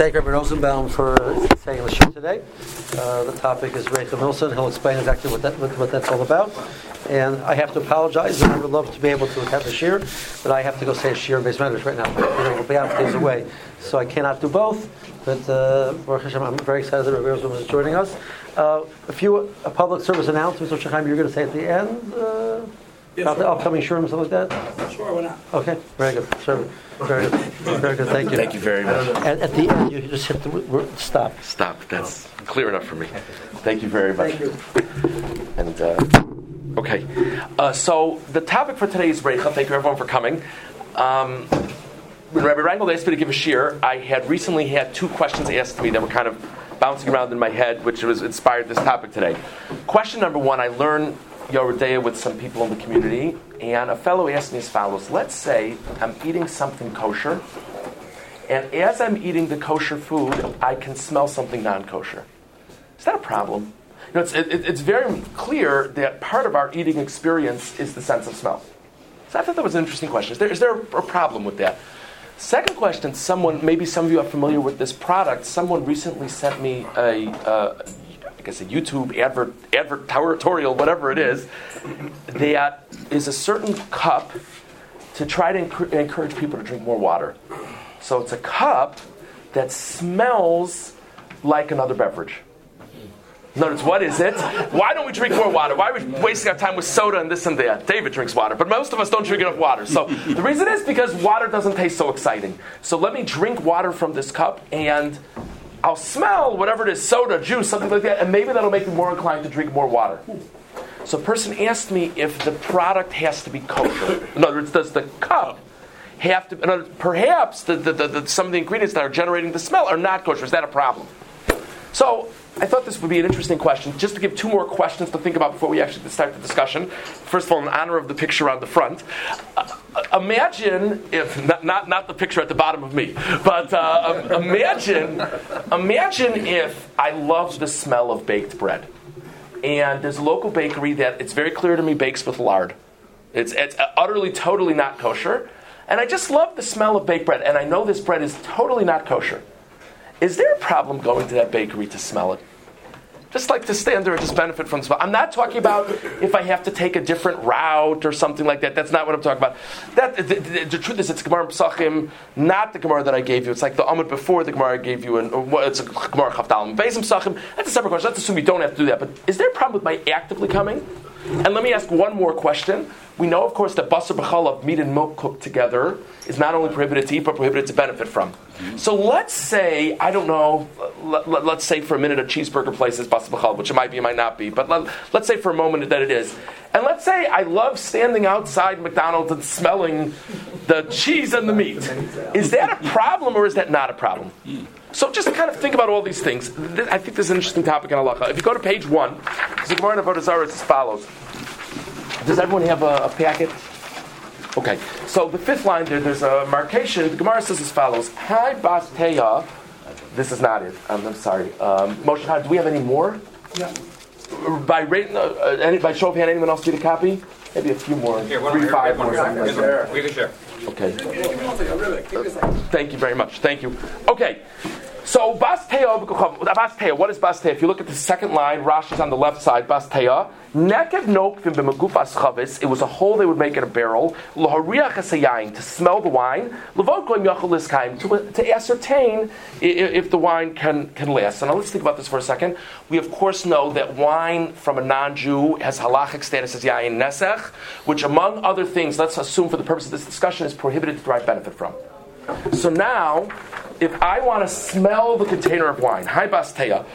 thank Rabbi Rosenbaum for saying the show today. The topic is Reicha Milson. He'll explain exactly what that's all about. And I have to apologize, and I would love to be able to have a shir, but I have to go say a shir in Beis Medrash right now. We'll be out days away, so I cannot do both. But Baruch Hashem, I'm very excited that Rabbi Rosenbaum is joining us. A few public service announcements, which you're going to say at the end. About the upcoming shirim, something like that? Sure, why not? Okay, very good. Sure. Very good. Very good, thank you. Thank you very much. At the end, you just hit the word stop. Stop, that's clear enough for me. Thank you very much. Thank you. And, okay. So, the topic for today is Reicha. Thank you everyone for coming. When Rabbi Reingold asked me to give a shir, I had recently had two questions asked to me that were kind of bouncing around in my head, which was inspired this topic today. Question number one, I learned Yoredeya with some people in the community, and a fellow asked me as follows. Let's say I'm eating something kosher, and as I'm eating the kosher food, I can smell something non-kosher. Is that a problem? You know, it's very clear that part of our eating experience is the sense of smell. So I thought that was an interesting question. Is there a problem with that? Second question, maybe some of you are familiar with this product. Someone recently sent me a YouTube advertorial, whatever it is, that is a certain cup to try to encourage people to drink more water. So it's a cup that smells like another beverage. Notice, what is it? Why don't we drink more water? Why are we wasting our time with soda and this and that? David drinks water, but most of us don't drink enough water. So the reason is because water doesn't taste so exciting. So let me drink water from this cup, and I'll smell whatever it is, soda, juice, something like that, and maybe that'll make me more inclined to drink more water. So a person asked me if the product has to be kosher. In other words, does the cup have to? Perhaps some of the ingredients that are generating the smell are not kosher. Is that a problem? So I thought this would be an interesting question, just to give two more questions to think about before we actually start the discussion. First of all, in honor of the picture on the front, imagine if, not the picture at the bottom of me, but imagine if I love the smell of baked bread. And there's a local bakery that, it's very clear to me, bakes with lard. It's utterly, totally not kosher. And I just love the smell of baked bread, and I know this bread is totally not kosher. Is there a problem going to that bakery to smell it? Just like to stand there and just benefit from the smell. I'm not talking about if I have to take a different route or something like that. That's not what I'm talking about. The truth is, it's Gemara Pesachim, not the Gemara that I gave you. It's like the Amud before the Gemara I gave you. It's a Gemara Chavdalim Beis Pesachim. That's a separate question. Let's assume you don't have to do that. But is there a problem with my actively coming? And let me ask one more question. We know, of course, that basar b'chalav, meat and milk cooked together, is not only prohibited to eat, but prohibited to benefit from. Mm-hmm. So let's say, I don't know, let's say for a minute a cheeseburger place is basar b'chalav, which it might be, it might not be, but let's say for a moment that it is. And let's say I love standing outside McDonald's and smelling the cheese and the meat. Is that a problem or is that not a problem? So just to kind of think about all these things, I think this is an interesting topic in halacha. If you go to page 1, the Gemara in Avodah Zarah is as follows. Does everyone have a packet? Okay. So the fifth line there's a markation. The Gemara says as follows. Hi Bas Teya. This is not it. I'm sorry. Moshe, do we have any more? Yeah. By show of hand, anyone else get a copy? Maybe a few more. Here, 3, 5 more. We can share. Okay. Thank you very much. Thank you. Okay. So Bas Teya, what is Bas Teya? If you look at the second line, Rashi's on the left side, Bas Teya. Nekev nokvim b'megufas chavis. It was a hole they would make in a barrel. L'hariach hasayayin, to smell the wine. L'vod kolim yachol liskaim, to ascertain if the wine can last. So now let's think about this for a second. We of course know that wine from a non-Jew has halachic status as yayin nesech, which among other things, let's assume for the purpose of this discussion, is prohibited to derive benefit from. So now, if I want to smell the container of wine, hi Bas Teya,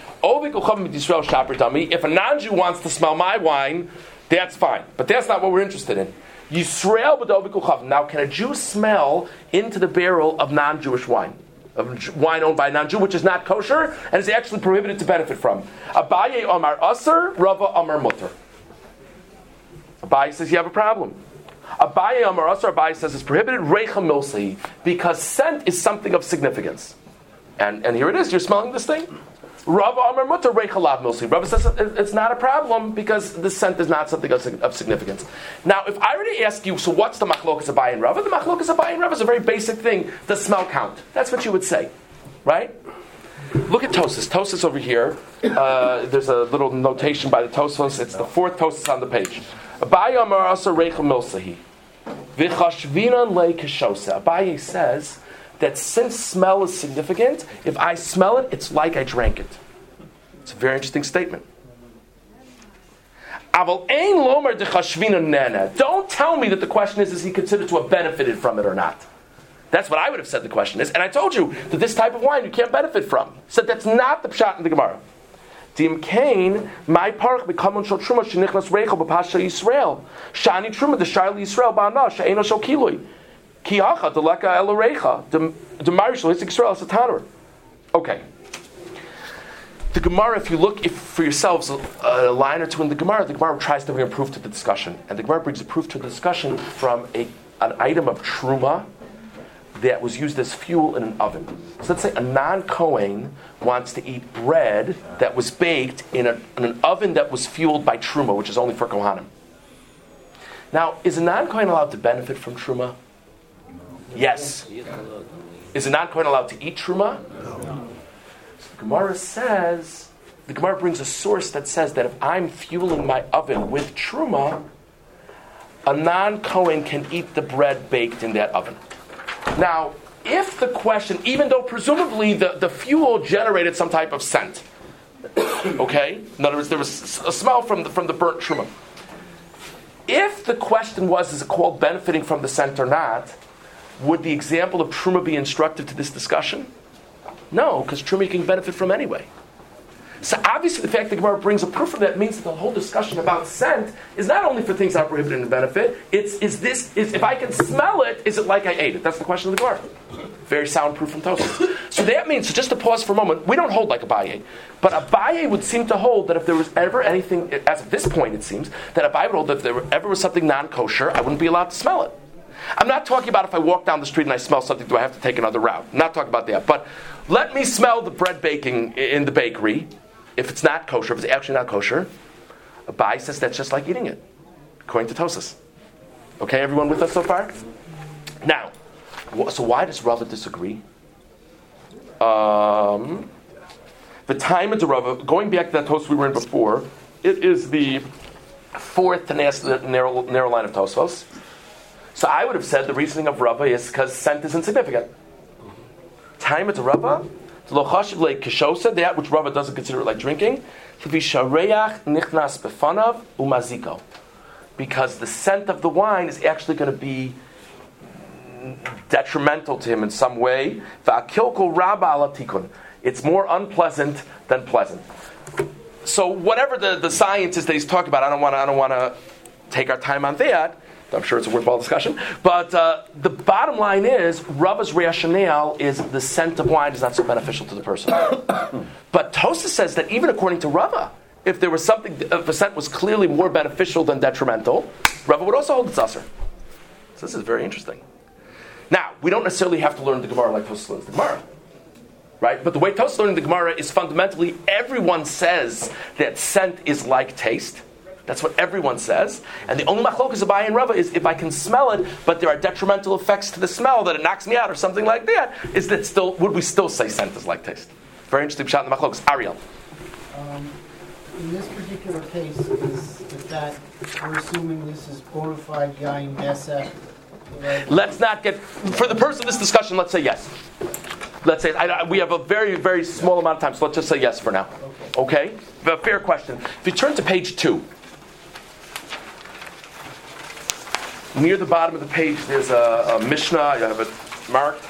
if a non-Jew wants to smell my wine, that's fine. But that's not what we're interested in. Yisrael. Now, can a Jew smell into the barrel of non-Jewish wine? Of wine owned by a non-Jew, which is not kosher, and is actually prohibited to benefit from? Abaye Amar Aser, Rava Amar Mutter. Abaye says you have a problem. Abaye Amar Aser, Abaye says it's prohibited, Reicha Milsi, because scent is something of significance. And here it is, you're smelling this thing? Rava Amar Mutter, Reicha Lav Milsi. Rava says it's not a problem because the scent is not something of significance. Now, if I were to ask you, so what's the machlokas Abaye and Rava? The machlokas Abaye and Rava is a very basic thing, the smell count. That's what you would say. right? Look at Tosas. Tosas over here. There's a little notation by the Tosfos. It's the fourth Tosas on the page. Abaye amar asa reichel milsahi. V'chashvinan le kashosa. Abaye says that since smell is significant, if I smell it, it's like I drank it. It's a very interesting statement. Aval ein lomer dechashvinan nana. Don't tell me that the question is he considered to have benefited from it or not? That's what I would have said the question is. And I told you that this type of wine you can't benefit from. So that's not the pshat in the Gemara. Dim kain, my parach bekamon shel truma shenichnas reichel b'pasha Yisrael. Shani truma d'shayli Yisrael ba'ana she'eno shel kilui. Ki hacha deleka el reicha. Demari shel hisik Yisrael satanur. Okay. The Gemara, if you look for yourselves a line or two in the Gemara tries to bring a proof to the discussion. And the Gemara brings a proof to the discussion from an item of truma that was used as fuel in an oven. So let's say a non-Kohen wants to eat bread that was baked in an oven that was fueled by truma, which is only for Kohanim. Now, is a non-Kohen allowed to benefit from truma? Yes. Is a non-Kohen allowed to eat truma? No. So the Gemara brings a source that says that if I'm fueling my oven with truma, a non-Kohen can eat the bread baked in that oven. Now, if the question, even though presumably the fuel generated some type of scent, okay? In other words, there was a smell from the burnt truma. If the question was, is it called benefiting from the scent or not, would the example of truma be instructive to this discussion? No, because truma you can benefit from anyway. So obviously the fact that Gemara brings a proof of that means that the whole discussion about scent is not only for things that are prohibited in benefit, is if I can smell it, is it like I ate it? That's the question of the Gemara. Very sound proof from Tosfos. So that means, so just to pause for a moment, we don't hold like Abaye, but Abaye would seem to hold that if there was ever anything, as of this point it seems, that Abaye would hold that if there ever was something non-kosher, I wouldn't be allowed to smell it. I'm not talking about if I walk down the street and I smell something, do I have to take another route? I'm not talking about that. But let me smell the bread baking in the bakery. If it's not kosher, if it's actually not kosher, Abaye says that's just like eating it, according to Tosas. Okay, everyone with us so far? Now, so why does Rava disagree? The time of the Rava, going back to that Tosas we were in before, it is the fourth to narrow line of Tosfos. So I would have said the reasoning of Rava is because scent is insignificant. Time of the Rava, that which Rava doesn't consider it like drinking, because the scent of the wine is actually going to be detrimental to him in some way. It's more unpleasant than pleasant. So whatever the science is that he's talking about, I don't want to take our time on that. I'm sure it's a worthwhile discussion. But the bottom line is, Rava's rationale is the scent of wine is not so beneficial to the person. But Tosas says that even according to Rava, if there was something, if a scent was clearly more beneficial than detrimental, Rava would also hold it's usher. So this is very interesting. Now, we don't necessarily have to learn the Gemara like Tosas learns the Gemara. Right? But the way Tosas learning the Gemara is fundamentally, everyone says that scent is like taste. That's what everyone says. And the only machlokas Abaye and Rava is if I can smell it, but there are detrimental effects to the smell that it knocks me out or something like that, is that still, would we still say scent is like taste? Very interesting shot in the machlokas. Ariel. In this particular case, is that we're assuming this is bona fide yain nesek? Let's not get, for the purpose of this discussion, let's say yes. Let's say, we have a very, very small amount of time, so let's just say yes for now. Okay? A fair question. If you turn to page 2, near the bottom of the page, there's a Mishnah. You have it marked.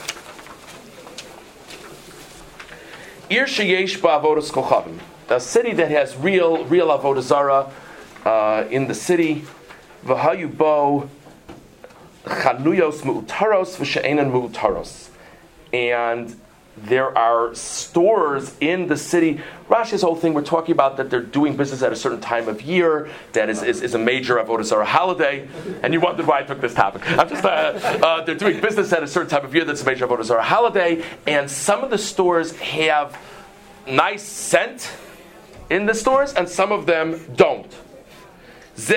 Ir sheyesh ba'avodas kochavim. A city that has real avodah zara in the city. V'hayu bo chanuyos mu'utaros v'she'enan mu'utaros. And there are stores in the city. Rashi's whole thing, we're talking about that they're doing business at a certain time of year that is a major avodah zarah holiday. And you wondered why I took this topic. I'm just they're doing business at a certain time of year that's a major avodah zarah holiday. And some of the stores have nice scent in the stores, and some of them don't. The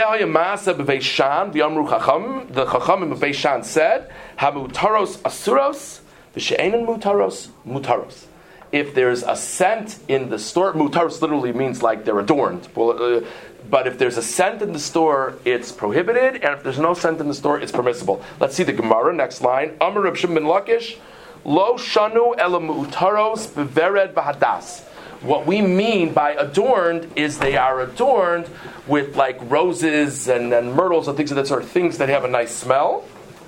Chachamim of Beishan said, "Hamutaros asuros." V'she'enan mutaros. if there's a scent in the store, mutaros literally means like they're adorned. But if there's a scent in the store, it's prohibited, and if there's no scent in the store, it's permissible. Let's see the Gemara, next line. Amar Reb Shimon ben Lakish, lo shanu ela mutaros bevered v'hadas. What we mean by adorned is they are adorned with like roses and myrtles and things of that sort, things that have a nice smell.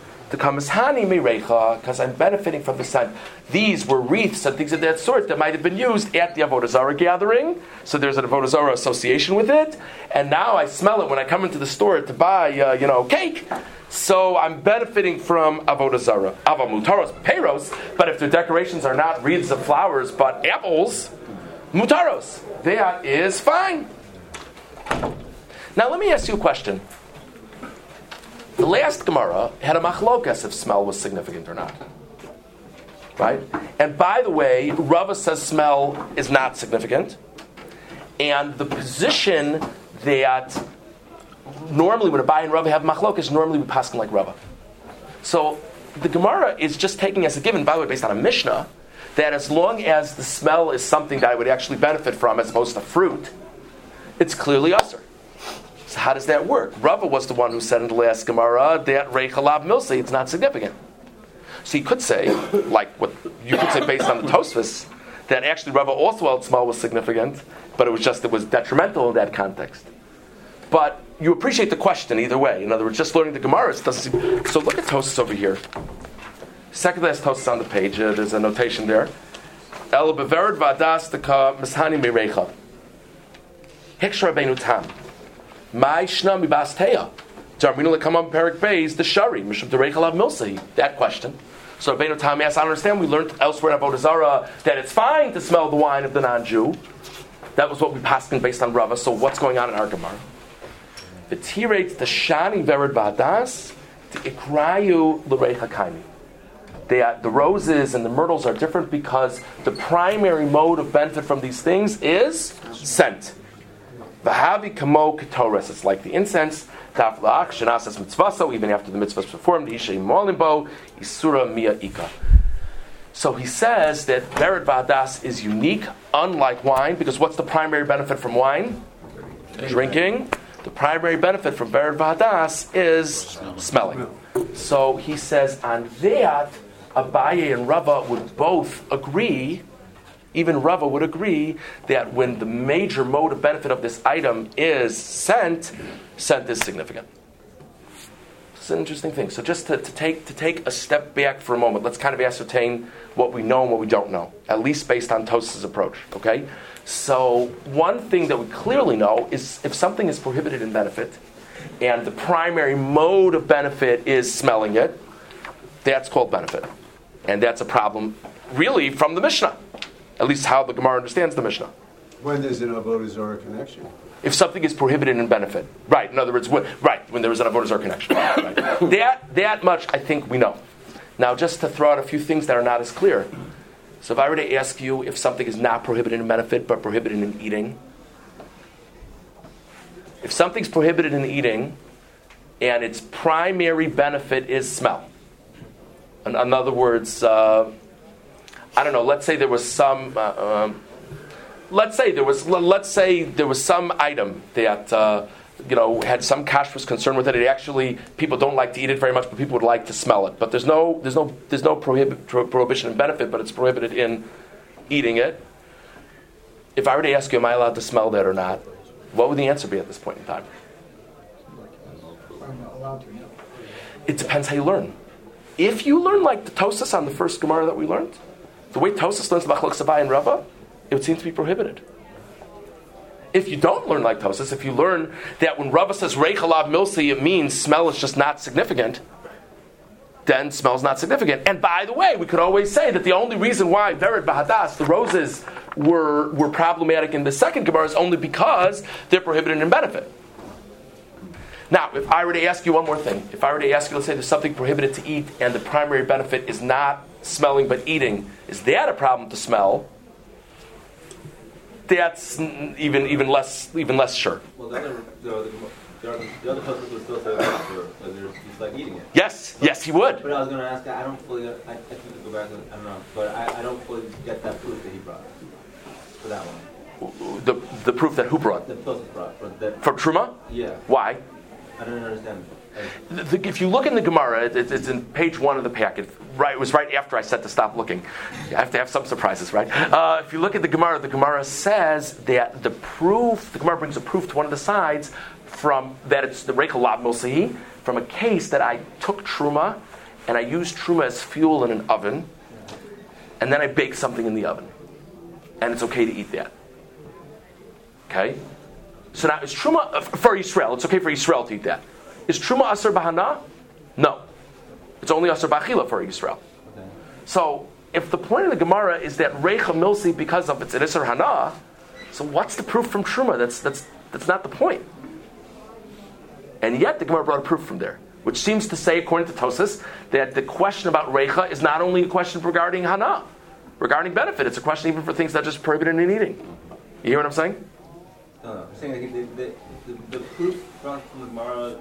Because I'm benefiting from the scent. These were wreaths and things of that sort that might have been used at the Avodah Zarah gathering. So there's an Avodah Zarah association with it. And now I smell it when I come into the store to buy, cake. So I'm benefiting from Avodah Zarah. Ava mutaros, peros. But if the decorations are not wreaths of flowers but apples, mutaros. That is fine. Now let me ask you a question. The last Gemara had a machlokas if smell was significant or not. Right? And by the way, Rava says smell is not significant. And the position that normally when Abai and Rava have machlokas, normally we pass them like Rava. So the Gemara is just taking as a given, by the way, based on a Mishnah, that as long as the smell is something that I would actually benefit from as opposed to fruit, it's clearly usher. So how does that work? Rava was the one who said in the last Gemara that Reichalav Milsi, it's not significant. So you could say, like what you could say based on the Tosfos, that actually Rava also held smell was significant, but it was detrimental in that context. But you appreciate the question either way. In other words, just learning the Gemara doesn't seem... So look at Tosfos over here. Second last Tosfos on the page. There's a notation there. El bevered v'adas deka mishani meirecha. Hikshar Rabbeinu Tam. My shna mi basteya. Jarminu lekamam perik beis the shari mishum dereichalav milsi. That question. So Rabbeinu Tam asks, I understand we learned elsewhere in Avodah Zarah that it's fine to smell the wine of the non-Jew. That was what we passed in based on Rava. So what's going on in our Gemara? The tirates the shani vered v'adas the ikrayu l'reicha kaimi. The roses and the myrtles are different because the primary mode of benefit from these things is scent. V'havi kamo ketores. It's like the incense. Taflach shenasas mitzvaso. Even after the mitzvah is performed, ishay molimbo isura mia ika. So he says that vered v'adas is unique, unlike wine, because what's the primary benefit from wine? Drinking. The primary benefit from vered v'adas is smelling. So he says on that, Abaye and Rava would both agree, even Rava would agree, that when the major mode of benefit of this item is scent is significant. It's an interesting thing. So just to take a step back for a moment, let's kind of ascertain what we know and what we don't know, at least based on Tosfos' approach. Okay? So one thing that we clearly know is if something is prohibited in benefit, and the primary mode of benefit is smelling it, that's called benefit. And that's a problem, really, from the Mishnah. At least how the Gemara understands the Mishnah. When there's an Avodah Zarah connection. If something is prohibited in benefit. Right, in other words, when there is an Avodah Zarah connection. Right. That much I think we know. Now, just to throw out a few things that are not as clear. So if I were to ask you if something is not prohibited in benefit, but prohibited in eating. If something's prohibited in eating, and its primary benefit is smell. In other words, I don't know. Let's say there was some. Let's say there was some item that had some kashrus concern with it. It actually people don't like to eat it very much, but people would like to smell it. But there's no prohibition in benefit, but it's prohibited in eating it. If I were to ask you, am I allowed to smell that or not? What would the answer be at this point in time? It depends how you learn. If you learn like the Tosfos on the first Gemara that we learned, the way Tosfos learns Machlokes Abaye and Rava, it would seem to be prohibited. If you don't learn like Tosfos, if you learn that when Rava says Reichalav Milsi, it means smell is just not significant, then smell is not significant. And by the way, we could always say that the only reason why Vered Bahadas, the roses, were problematic in the second Gemara is only because they're prohibited in benefit. Now, if I were to ask you one more thing, if I were to ask you, let's say there's something prohibited to eat and the primary benefit is not smelling but eating, is that a problem to smell? That's even less sure. Well, then the other Tosfos would still say that he's like eating it. Yes, he would. But I was going to ask, I don't fully, I think we go back, I don't know, but I don't fully get that proof that he brought for that one. The proof that who brought? The Tosfos brought. From Truma? Yeah. Why? I don't understand. If you look in the Gemara, it's in page 1 of the packet. Right, it was right after I said to stop looking. You have to have some surprises, right? If you look at the Gemara says that the Gemara brings a proof to one of the sides from that it's the Reichel Lav Milsahi, from a case that I took Truma and I used Truma as fuel in an oven, and then I baked something in the oven, and it's okay to eat that. Okay, so now is Truma for Yisrael? It's okay for Yisrael to eat that. Is Truma Asar Bahana? No. It's only Asar Bachila for Yisrael. Okay. So, if the point of the Gemara is that Reicha Milsi because of its Isser Hana, so what's the proof from Truma? That's not the point. And yet the Gemara brought a proof from there, which seems to say, according to Tosas, that the question about Reicha is not only a question regarding Hana, regarding benefit. It's a question even for things that are just prohibited in eating. You hear what I'm saying? No. I'm saying the proof brought from the Gemara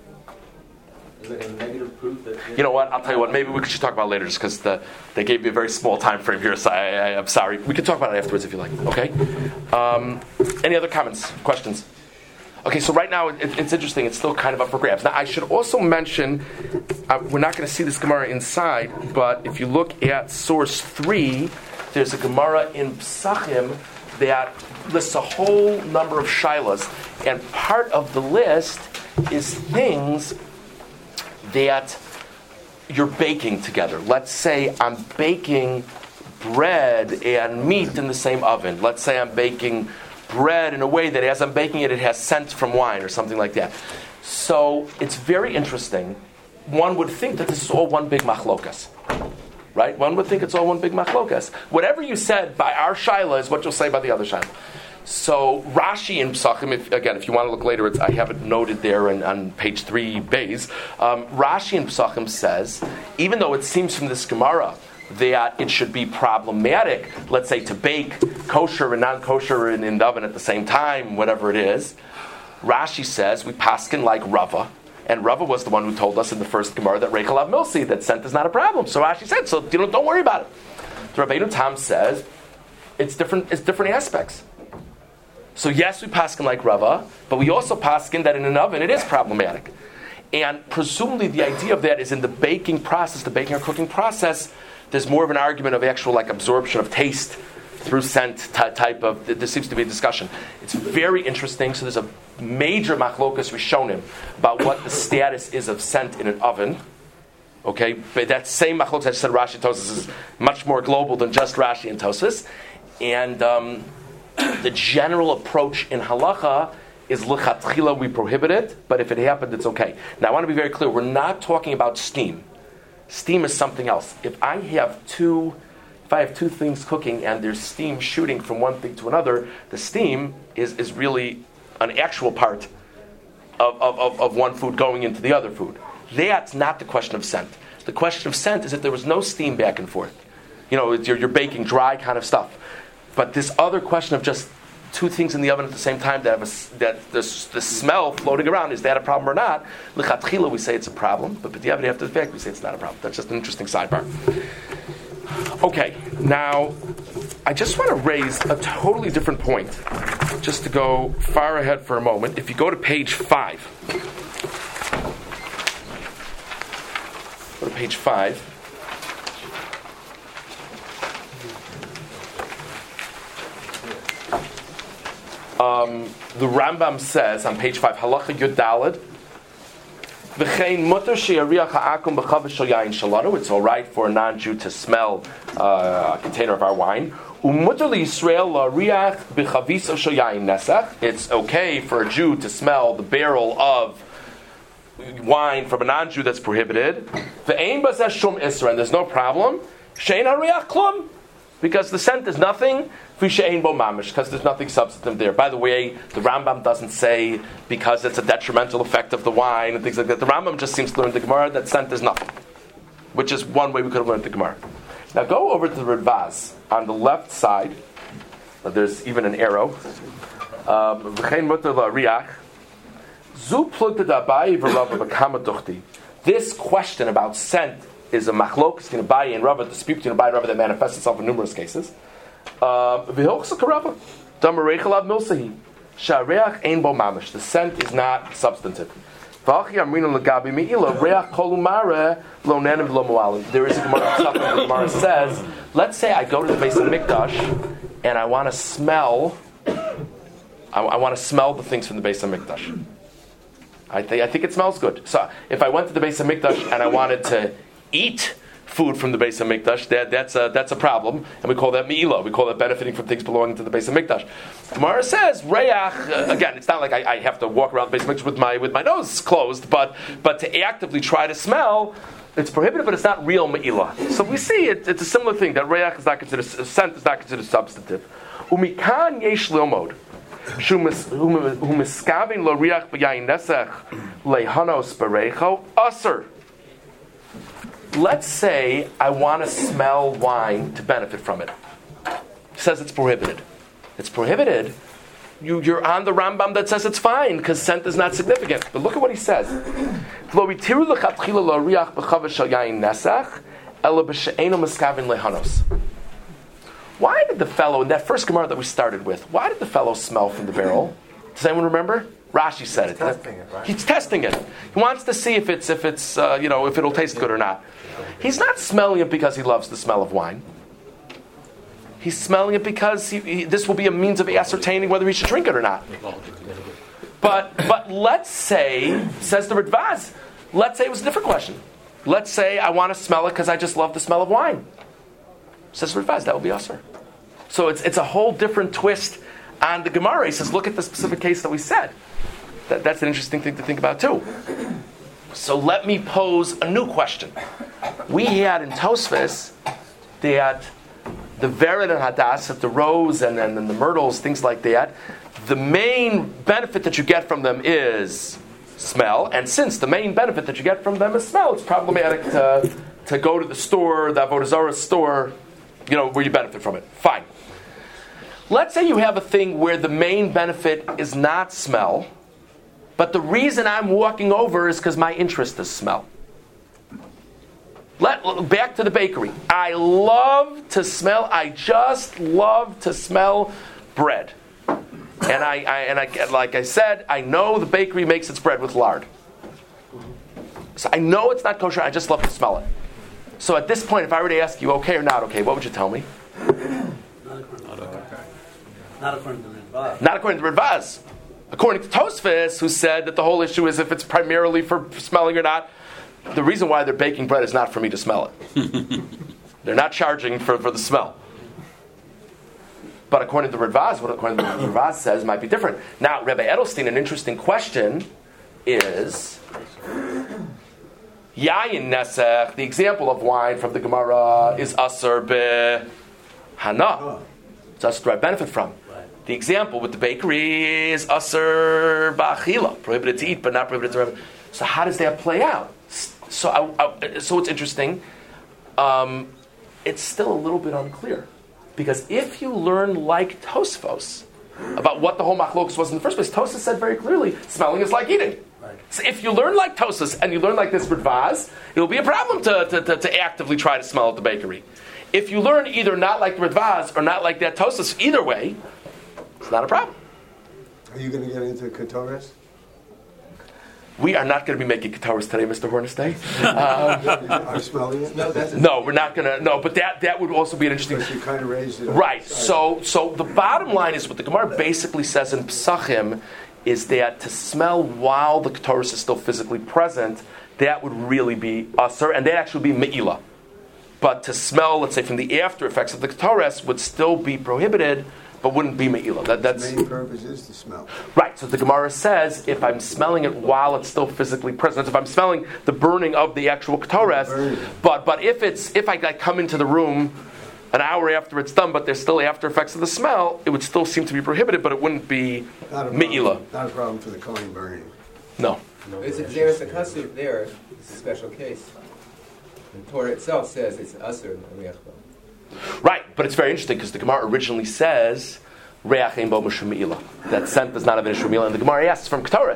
is like a negative proof that... You know what? I'll tell you what. Maybe we should talk about it later just because they gave me a very small time frame here, so I'm sorry. We can talk about it afterwards if you like. Okay? Any other comments? Questions? Okay, so right now it's interesting. It's still kind of up for grabs. Now, I should also mention, we're not going to see this Gemara inside, but if you look at source 3, there's a Gemara in Psachim that lists a whole number of shilas, and part of the list is things that you're baking together. Let's say I'm baking bread and meat in the same oven. Let's say I'm baking bread in a way that as I'm baking it, it has scent from wine or something like that. So it's very interesting. One would think that this is all one big machlokas. Right? One would think it's all one big machlokas. Whatever you said by our shaila is what you'll say by the other shaila. So Rashi in Psachim, if you want to look later, I have it noted there on page 3 bays. Rashi in Psachim says, even though it seems from this Gemara that it should be problematic, let's say to bake kosher and non-kosher in the oven at the same time, whatever it is, Rashi says we paskin like Rava, and Rava was the one who told us in the first Gemara that Reichel Lav Milsi, that scent is not a problem. So Rashi said, so don't worry about it. So Rabbeinu Tam says it's different aspects. So yes, we paskin like Rava, but we also paskin that in an oven it is problematic. And presumably the idea of that is in the baking process, the baking or cooking process, there's more of an argument of actual like absorption of taste through scent type of, there seems to be a discussion. It's very interesting. So there's a major machlokas rishonim about what the status is of scent in an oven. Okay, but that same machlokas I said Rashi and Tosas is much more global than just Rashi and Tosas. And the general approach in halacha is l'chatchila, we prohibit it, but if it happened, it's okay. Now I want to be very clear, we're not talking about steam. Steam is something else. If I have two things cooking and there's steam shooting from one thing to another, the steam is really an actual part of one food going into the other food. That's not the question of scent. The question of scent is if there was no steam back and forth. You know, you're baking dry kind of stuff. But this other question of just two things in the oven at the same time that have the smell floating around, is that a problem or not? L'chatchila, we say it's a problem, but b'diavad after the fact, we say it's not a problem. That's just an interesting sidebar. Okay, now I just want to raise a totally different point, just to go far ahead for a moment. If you go to page 5, go to page 5. The Rambam says on page 5, Halacha Yud Daled, V'chein mutar she'ariach ha'akum b'chavish shel yain shalanu. It's all right for a non-Jew to smell a container of our wine. U'mutar liYisrael la'ariach b'chaviso shel yain nesach. It's okay for a Jew to smell the barrel of wine from a non-Jew that's prohibited. V'ein b'zeh shum isra, and there's no problem. She'ein hariach klum, because the scent is nothing. Because there's nothing substantive there. By the way, the Rambam doesn't say because it's a detrimental effect of the wine and things like that. The Rambam just seems to learn the Gemara that scent is nothing, which is one way we could have learned the Gemara. Now go over to the Radbaz on the left side. There's even an arrow. This question about scent is a machlokas between Abaye and Rava, the dispute between Abaye and Rava that manifests itself in numerous cases. The scent is not substantive. There is a Gemara that Gemara says, let's say I go to the base of Mikdash and I want to smell. I want to smell the things from the base of Mikdash. I think it smells good. So if I went to the base of Mikdash and I wanted to eat food from the base of Mikdash, that's a problem, and we call that me'ilah. We call that benefiting from things belonging to the base of Mikdash. Gemara says reyach. Again, it's not like I have to walk around the base of Mikdash with my nose closed, but to actively try to smell, it's prohibited, but it's not real me'ilah. So we see it's a similar thing that reyach is not considered, scent is not considered substantive. Umikan yesh leomod. Humiskavin lo riach b'yayin nesach lehanos berecho aser. Let's say I want to smell wine to benefit from it. It says it's prohibited. It's prohibited. You're on the Rambam that says it's fine because scent is not significant. But look at what he says. Why did the fellow, in that first Gemara that we started with, why did the fellow smell from the barrel? Does anyone remember? Rashi said it. He's testing it, right? He's testing it. He wants to see if it'll taste good or not. He's not smelling it because he loves the smell of wine. He's smelling it because this will be a means of ascertaining whether he should drink it or not. But let's say, says the Ritva, let's say it was a different question. Let's say I want to smell it because I just love the smell of wine. Says the Ritva, that would be usher. So it's a whole different twist on the Gemara. He says, look at the specific case that we said. That's an interesting thing to think about too. So let me pose a new question. We had in Tosfos that the vered and hadassah, the rose and the myrtles, things like that, the main benefit that you get from them is smell. And since the main benefit that you get from them is smell, it's problematic to go to the store, the Avodah Zarah store, where you benefit from it. Fine. Let's say you have a thing where the main benefit is not smell, but the reason I'm walking over is because my interest is smell. Back to the bakery. I just love to smell bread. And I like I said, I know the bakery makes its bread with lard. So I know it's not kosher, I just love to smell it. So at this point, if I were to ask you, okay or not okay, what would you tell me? Not according to the Ritva. Not according to the Ritva. According to Tosfos, who said that the whole issue is if it's primarily for smelling or not, the reason why they're baking bread is not for me to smell it. They're not charging for the smell. But according to the Ritva, what according to the Ritva says might be different. Now, Rebbe Edelstein, an interesting question is Yayin Nesech, the example of wine from the Gemara is Aser Hana. It's Aser to benefit from. The example with the bakery is Aser Ba'achila, prohibited to eat but not prohibited to benefit. So how does that play out? So it's interesting. It's still a little bit unclear. Because if you learn like Tosfos about what the whole machlokus was in the first place, Tosfos said very clearly, smelling is like eating. Right. So if you learn like Tosfos and you learn like this Ritva, it will be a problem to actively try to smell at the bakery. If you learn either not like Ritva or not like that Tosfos, either way, it's not a problem. Are you going to get into Ketores? We are not going to be making guitars today, Mr. Hornestay. Are you smelling it? No, we're not going to. No, but that would also be an interesting. But you kind of raised it up. Right. So the bottom line is what the Gemara basically says in Pesachim is that to smell while the Ketores is still physically present, that would really be asur, and that actually would be me'ilah. But to smell, let's say, from the after effects of the Ketores would still be prohibited, but wouldn't be me'ilah. The main purpose is to smell. Right, so the Gemara says, if I'm smelling it while it's still physically present, if I'm smelling the burning of the actual Ketores, but if I come into the room an hour after it's done, but there's still after effects of the smell, it would still seem to be prohibited, but it wouldn't be me'ilah. Not a problem for the Kohen burning. No. There's a custom there, it's a special case. The Torah itself says it's asur. Right, but it's very interesting because the Gemara originally says Reach ein bo mishum me'ilah. That scent does not have an issue me'ilah, and the Gemara asks from Ketores.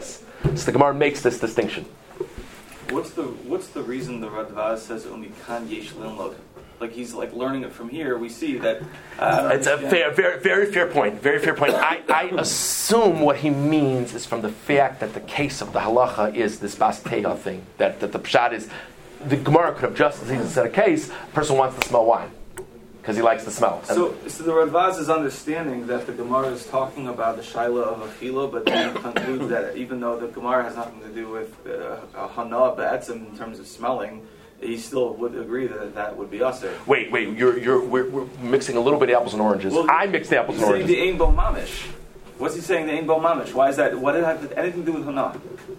So the Gemara makes this distinction. What's the reason the Radvaz says only kan yesh linlog? Like he's like learning it from here. We see that. It's a very fair point. Very fair point. I assume what he means is from the fact that the case of the halacha is this bas teha thing. That the pshat is the Gemara could have just as easily said a case. A person wants to smell wine because he likes the smell. So the Radvaz is understanding that the Gemara is talking about the shaila of achila, but then concludes that even though the Gemara has nothing to do with hana ba'etzim in terms of smelling, he still would agree that would be usher. Wait, we're mixing a little bit of apples and oranges. Well, I mixed apples and oranges. He's saying the ein bo mamish. What's he saying? The ein bo mamish. Why is that? What did it have anything to do with hana?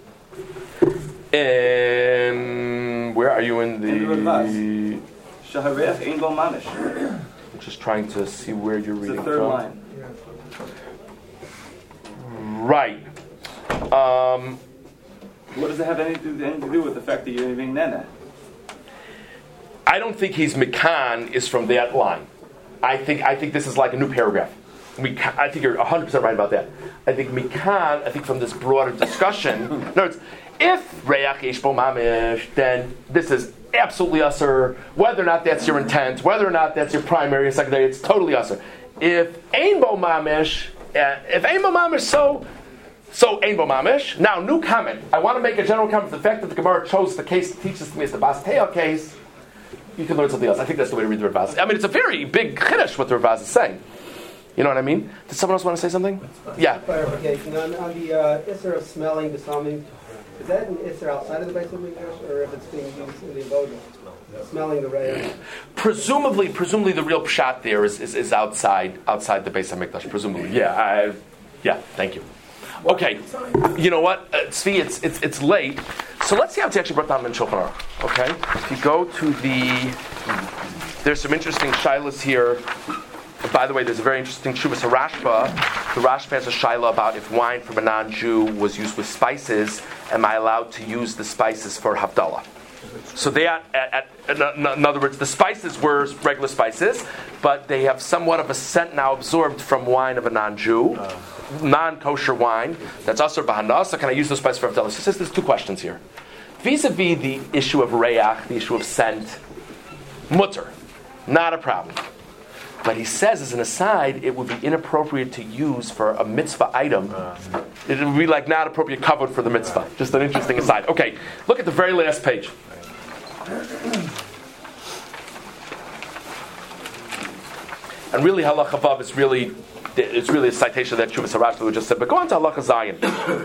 Where are you in the? Shaharech ein bo mamish. I'm just trying to see where you're reading the third from. line. Right. What does it have anything to do with the fact that you're being nene? I don't think he's Mikan is from that line. I think this is like a new paragraph. I think you're 100% right about that. I think Mikan, from this broader discussion, in other words, if Reach Yesh Bo Mamish, then this is absolutely usher, whether or not that's your intent, whether or not that's your primary or secondary, it's totally usher. If Ein Bo Mamish, so Ein Bo Mamish. Now, new comment. I want to make a general comment. The fact that the Gemara chose the case to teach this to me as the Bas Te'ah case, you can learn something else. I think that's the way to read the Ravaz. I mean, it's a very big chiddush what the Ravaz is saying. You know what I mean? Did someone else want to say something? Yeah. Clarification on the Isser of smelling the something. Is that an Isser outside of the Beis Hamikdash, or if it's being used in the Avodah? Smelling the rayah. Presumably, the real pshat there is outside the Beis Hamikdash. Presumably, yeah. Thank you. Okay, you know what, Tzvi, it's late, so let's see how it's actually brought down in Shulchan Aruch. Okay, if you go to there's some interesting shilas here. By the way, there's a very interesting Shuvas Rashba. The Rashba has a shaila about if wine from a non-Jew was used with spices, am I allowed to use the spices for Havdalah? So in other words, the spices were regular spices, but they have somewhat of a scent now absorbed from wine of a non-Jew. Non-kosher wine that's asur b'hana. So can I use those spices for Havdalah? So there's two questions here. Vis-a-vis the issue of reyach, the issue of scent, mutter, not a problem. But he says, as an aside, it would be inappropriate to use for a mitzvah item. It would be like not appropriate kavod for the mitzvah. Just an interesting aside. Okay, look at the very last page. And really, halacha vav is really a citation of that Shuvas Rashba who just said. But go on to halacha zayin.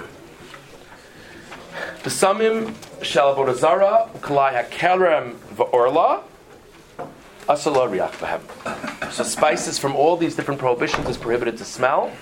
The samim shel avodah zara kalai hakerem va'orla asala riach b'hem. So spices from all these different prohibitions is prohibited to smell.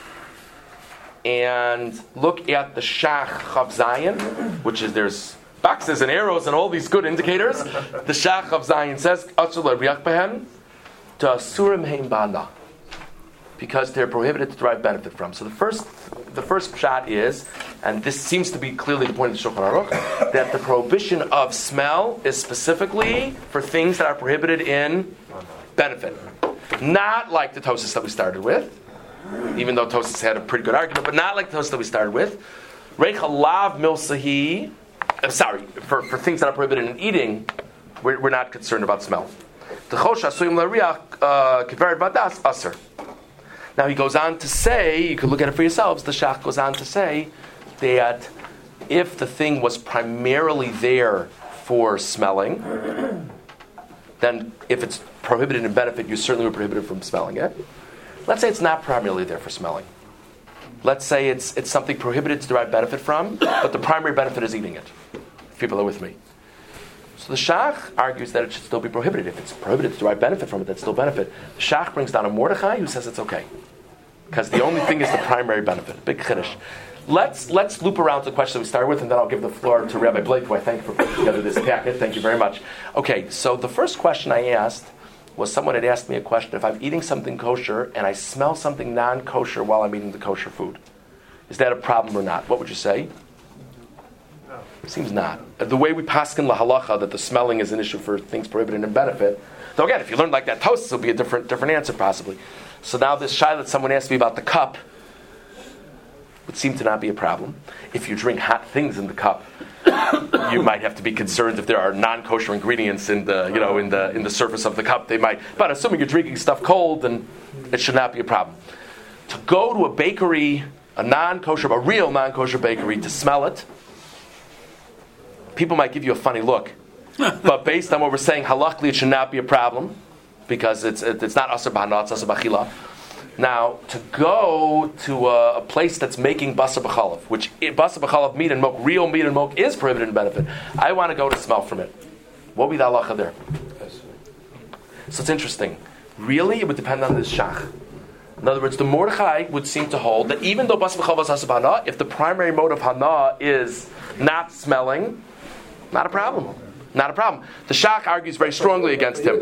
And look at the shach chav zayin, which is there's boxes and arrows and all these good indicators. The shach chav zayin says asala riach b'hem to asurim heim ba'ana, because they're prohibited to derive benefit from. So the first shot is, and this seems to be clearly the point of the Shulchan Aruch, that the prohibition of smell is specifically for things that are prohibited in benefit. Not like the Tosas that we started with, even though Tosas had a pretty good argument, but not like the Tosas that we started with. Reicha lav milsahi, for things that are prohibited in eating, we're not concerned about smell. The chosha suyim lariach kivered badas aser. Now he goes on to say, you can look at it for yourselves, the Shach goes on to say that if the thing was primarily there for smelling, then if it's prohibited in benefit, you certainly were prohibited from smelling it. Let's say it's not primarily there for smelling. Let's say it's something prohibited to derive benefit from, but the primary benefit is eating it. If people are with me. So the Shach argues that it should still be prohibited. If it's prohibited to derive benefit from it, that's still benefit. The Shach brings down a Mordechai who says it's okay. Because the only thing is the primary benefit. Big chiddush. Let's loop around to the question that we started with, and then I'll give the floor to Rabbi Blake, who I thank for putting together this packet. Thank you very much. Okay, so the first question I asked was someone had asked me a question. If I'm eating something kosher and I smell something non-kosher while I'm eating the kosher food, is that a problem or not? What would you say? No. Seems not. The way we paskin la halacha that the smelling is an issue for things prohibited in benefit. Though again, if you learn like that toast, it'll be a different answer possibly. So now this shayla that someone asked me about the cup, would seem to not be a problem. If you drink hot things in the cup, you might have to be concerned if there are non-kosher ingredients in the in the surface of the cup. They might, but assuming you're drinking stuff cold, then it should not be a problem. To go to a bakery, a real non-kosher bakery, to smell it, people might give you a funny look. But based on what we're saying, halachically it should not be a problem because it's not asur b'hana, it's asur b'achila. Now, to go to a place that's making basar b'chalav, which basar b'chalav, meat and milk, real meat and milk, is prohibited in benefit. I want to go to smell from it. What would be the halacha there? So it's interesting. Really, it would depend on this shach. In other words, the Mordechai would seem to hold that even though basar b'chalav is asur b'hana, if the primary mode of hana is not smelling, not a problem. Not a problem. The Shach argues very strongly against him.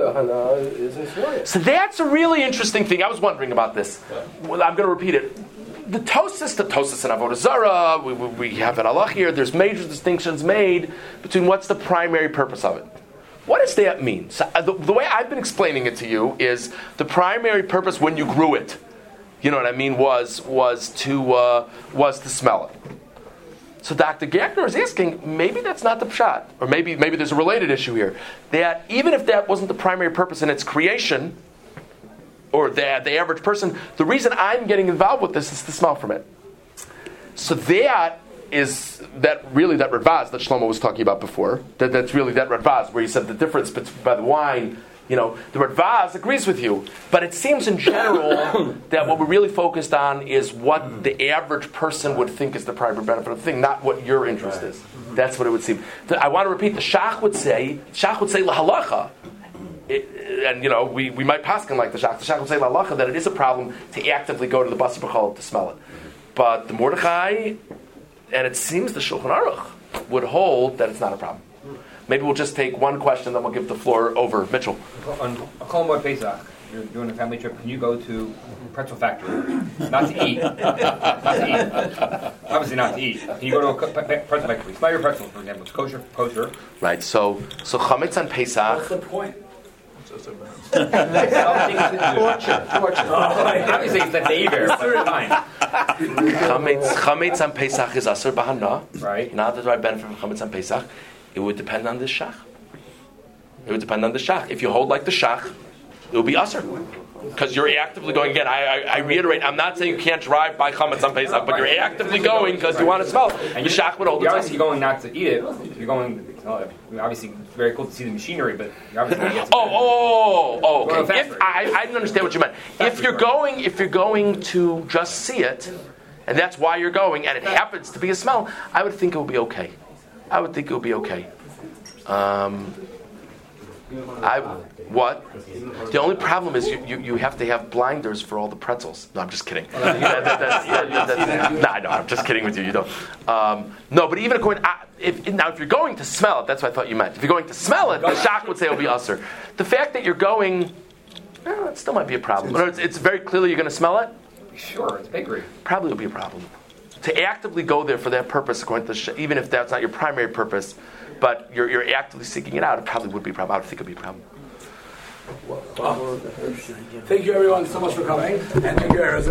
So that's a really interesting thing. I was wondering about this. Well, I'm going to repeat it. The Tosas and Avodah Zarah, we have an halach here. There's major distinctions made between what's the primary purpose of it. What does that mean? So, the way I've been explaining it to you is the primary purpose when you grew it, you know what I mean, was to smell it. So Dr. Gagner is asking, maybe that's not the pshat, or maybe there's a related issue here. That even if that wasn't the primary purpose in its creation, or the average person, the reason I'm getting involved with this is to smell from it. So that is that Radvaz that Shlomo was talking about before. That's really that Radvaz where he said the difference by the wine. The Radvaz agrees with you, but it seems in general that what we're really focused on is what the average person would think is the primary benefit of the thing, not what your interest is. That's what it would seem. I want to repeat, the Shach would say lahalacha, and we might paskin like the Shach. The Shach would say lahalacha that it is a problem to actively go to the basar b'chalav to smell it. But the Mordechai, and it seems the Shulchan Aruch, would hold that it's not a problem. Maybe we'll just take one question, then we'll give the floor over. Mitchell. On a Kol Moed Pesach, you're doing a family trip, can you go to a pretzel factory? Not to eat. Obviously not to eat. Can you go to a pretzel factory? Smell your pretzels, for example. It's kosher. Right, so chametz on Pesach. What's the point? Torture. Obviously it's that neighbor, but fine. Chametz on Pesach is asur b'hana. Right. Not that I benefit from chametz on Pesach. It would depend on the shach. If you hold like the shach, it will be asur. Because you're actively going, again, I reiterate, I'm not saying you can't drive by chametz on Pesach, but you're actively going because you want to smell. And the shach would hold You're obviously going not to eat it. You're going, obviously, it's very cool to see the machinery, but you're obviously going to okay. I didn't understand what you meant. If you're going to just see it, and that's why you're going, and it happens to be a smell, I would think it would be okay. What? The only problem is you have to have blinders for all the pretzels. No, I'm just kidding. No, I'm just kidding with you. You don't. No, but even according, if you're going to smell it, that's what I thought you meant. If you're going to smell it, the shach would say it'll be asur. The fact that you're going, it still might be a problem. It's very clearly you're going to smell it. Sure, it's bakery. Probably will be a problem. To actively go there for that purpose, according to even if that's not your primary purpose, but you're actively seeking it out, it probably would be a problem. I would think it would be a problem. Well, thank you everyone so much for coming, and thank you,